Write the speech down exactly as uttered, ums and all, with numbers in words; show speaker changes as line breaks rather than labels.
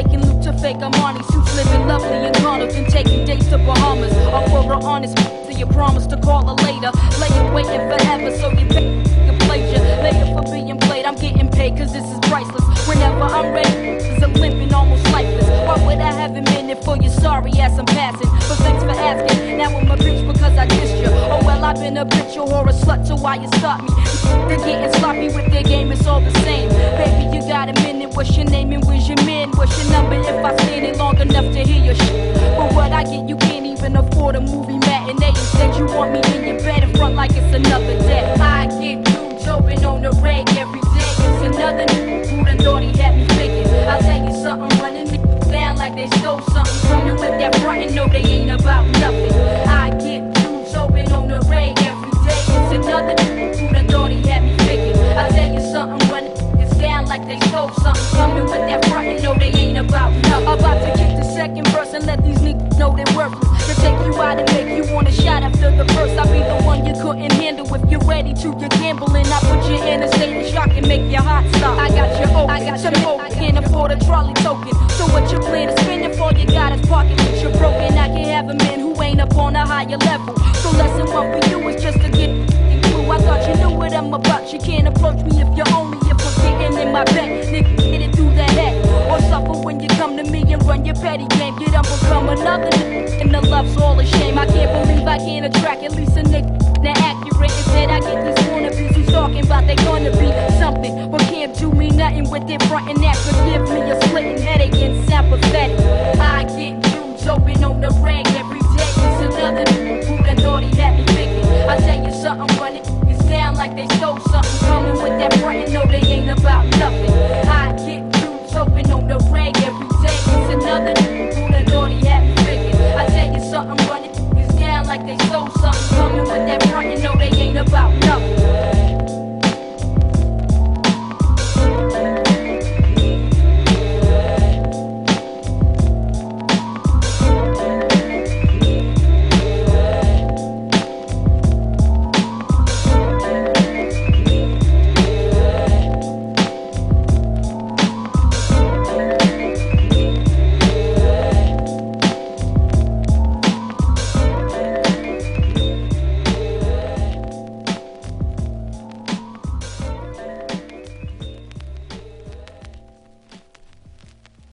taking loot to fake Armani suits, living lovely in condos and taking dates to Bahamas. Or for an honest, so you promise to call her later. Lay it waiting forever, so you pay your pleasure. Later for being played, I'm getting paid, cause this is priceless. Whenever I'm ready, it's a limping, almost lifeless. Why would I have a minute for you? Sorry as I'm passing, but thanks for asking. Now I'm a bitch because I dissed you. Oh well, I've been a bitch or a slut, so why you stop me? They're getting sloppy with their game, it's all the same. Baby, you got a minute, what's your name and where's your man? What's your number if I stand it long enough to hear your shit? But what I get, you can't even afford a movie matinee. Instead you want me in your bed in front like it's another day. I get dudes open on the reg every day. It's another new who done thought he had me figured. I'll tell you something, running me down like they stole something from you with that front and no, they ain't about nothing. I get dudes open on the reg every day. It's another new who done thought he had me figured. I'll tell you something, running it's down like they stole something from you with that front and no, they ain't about nothing. About to kick the second verse and let these niggas know they're worthless. To take you out and make you want a shot after the first. I'll be the one you couldn't handle if you're ready to get gambling. I put you in a state of shock and make your heart stop. I got you open, I got you open. Can't afford a trolley token. So what you plan to spend it for? You got is pocket that you're broken. I can have a man who ain't up on a higher level. So lesson one for you is just to get through. I thought you knew what I'm about. You can't approach me if you're only if I'm getting in my bed. Nigga, get it through that act. Or suffer when you come to me and run your petty game. Get up, become another nigga. And the love's all a shame. I can't believe I can't attract at least a nigga that accurate. Instead I get these wannabes who's talking about they gonna be something, but can't do me nothing with their front and that. Could give me a split